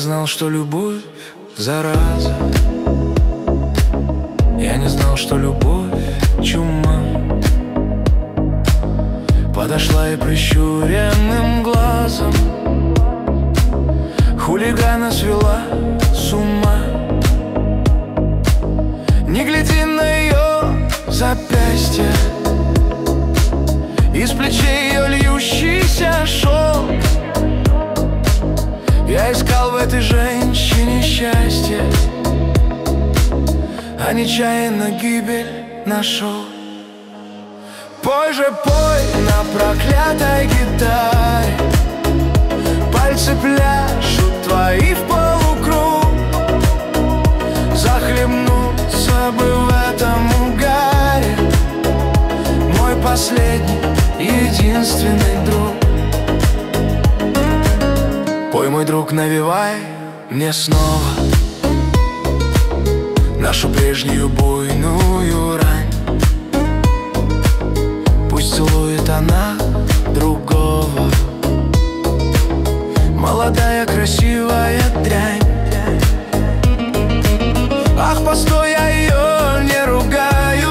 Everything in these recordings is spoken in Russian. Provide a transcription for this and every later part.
знал, что любовь зараза. Я не знал, что любовь чума. Подошла и прищуренным глазом хулигана свела с ума. Не гляди на ее запястье, из плечей ее льющийся шелк. Я искал в этой женщине счастье, а нечаянно гибель нашел. Пой же, пой на проклятой гитаре, пальцы пляшут твои в полукруг. Захлебнуться бы в этом угаре, мой последний, единственный друг. Пой, мой друг, навевай мне снова нашу прежнюю буйную рань. Пусть целует она другого, молодая красивая дрянь. Ах, постой, я ее не ругаю.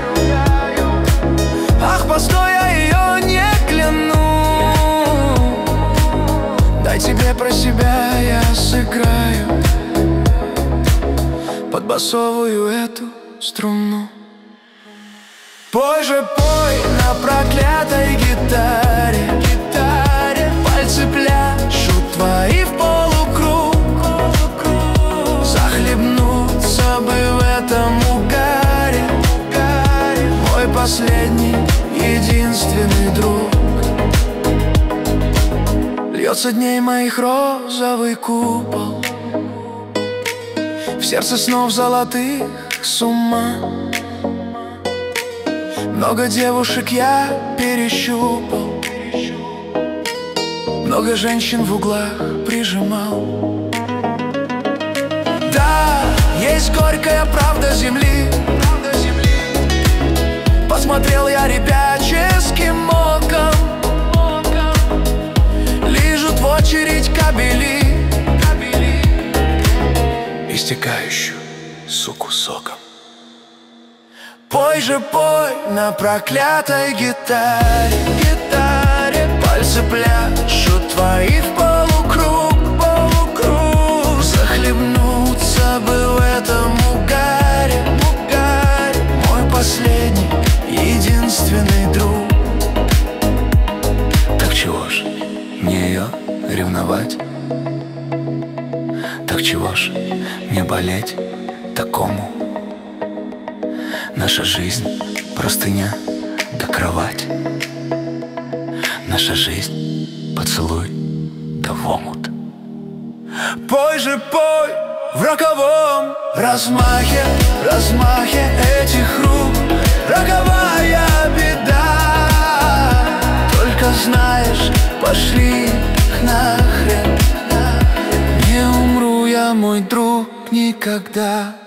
Ах, постой, я ее не кляну. Дай тебе про себя я сыграю под басовую эту струну. Пой же, пой на проклятой гитаре, пальцы пляшут твои в полукруг. Захлебнуться бы в этом угаре, мой последний, единственный друг. Льется дней моих розовый купол, в сердце снов золотых с ума. Много девушек я перещупал, много женщин в углах прижимал. Да, есть горькая правда земли. Посмотрел я ребяческим оком, лижут в очередь кабели, истекающую суку соком. Пой же, пой на проклятой гитаре, пальцы пляшут твои в полукруг. Захлебнуться бы в этом угаре, мой последний, единственный друг. Так чего ж мне ее ревновать? Так чего ж мне болеть такому? Наша жизнь — простыня да кровать. Наша жизнь — поцелуй да в омут. Пой же, пой в роковом размахе этих рук. Роковая беда, только знаешь, пошли их нахрен. Не умру я, мой друг, никогда.